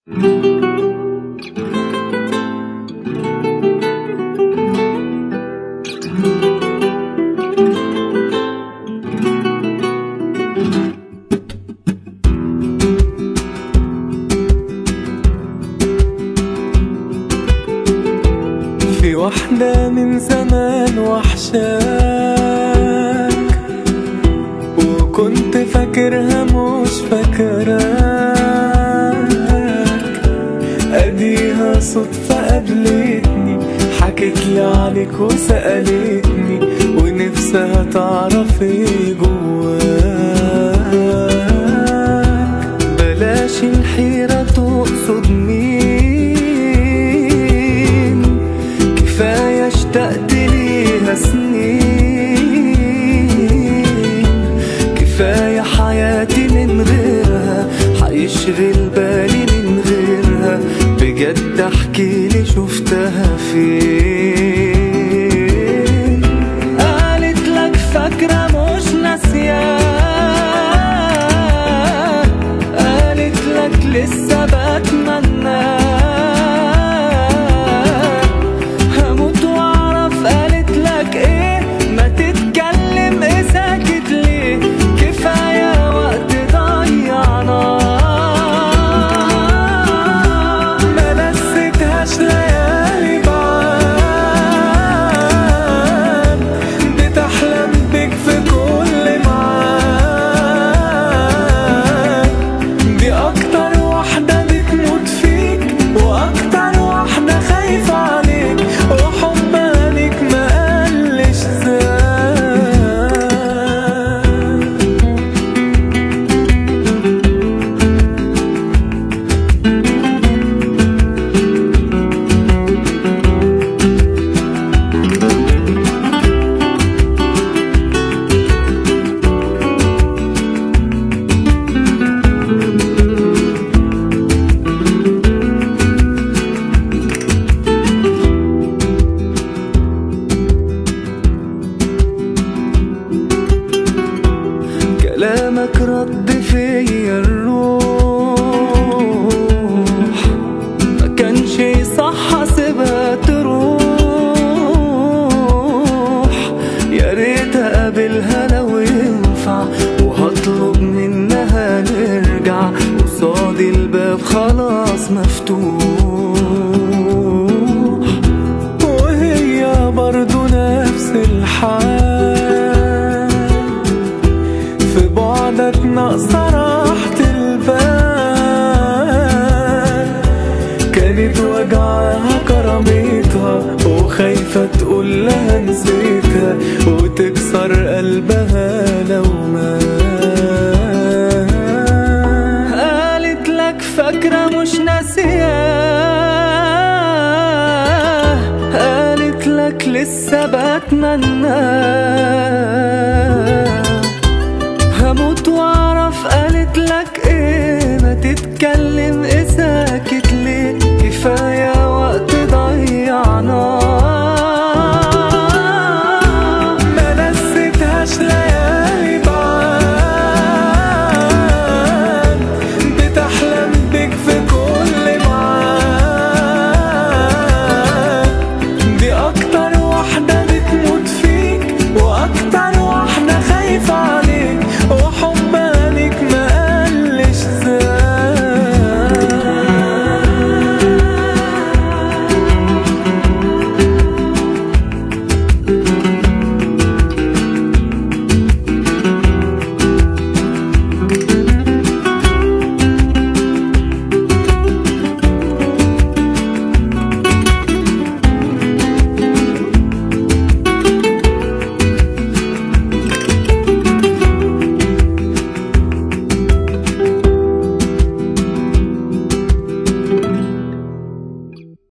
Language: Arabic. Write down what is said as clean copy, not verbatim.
في واحدة من زمان وحشاك، وكنت فاكرها مش فاكراك. اديها صدفة قابلتني، حكتلي عليك وسألتني، ونفسها تعرف ايه جواك. بلاش الحيرة تقصد مين، كفاية اشتقت ليها سنين. كفاية حياتي من غيرها، حيشغل بالي من غيرها. بجد احكيلي شفتها فين. قالت لك فاكرة مش ناسياه، قالت لك لسه بتمنى هموت واعرف. قالت لك ايه ما تتكلم، ايه ساكت ليه؟ كفاية وقت ضيعنا. ما نسيتهاش ليالي بعاد، بتحلم بيك في كل معاد. دي اكتر واحدة بتموت فيك، واكتر واحدة خايفة عليك، وحبها ليك ما قلش زاد. كلامك رد فيا الروح، ما كانش صح اسيبها تروح. يا ريت اقابلها لو ينفع، وهطلب منها نرجع. قصادي الباب خلاص مفتوح، وهي برضو نفس الحال. في بعدك ناقصة راحة البال. كانت وجعها كرامتها، وخايفة تقول لها نسيتها، وتكسر قلبها لو مات. قالت لك فاكرة مش ناسياه، قالت لك لسه بتمنى هموت واعرف. قالت لك ايه ما تتكلم،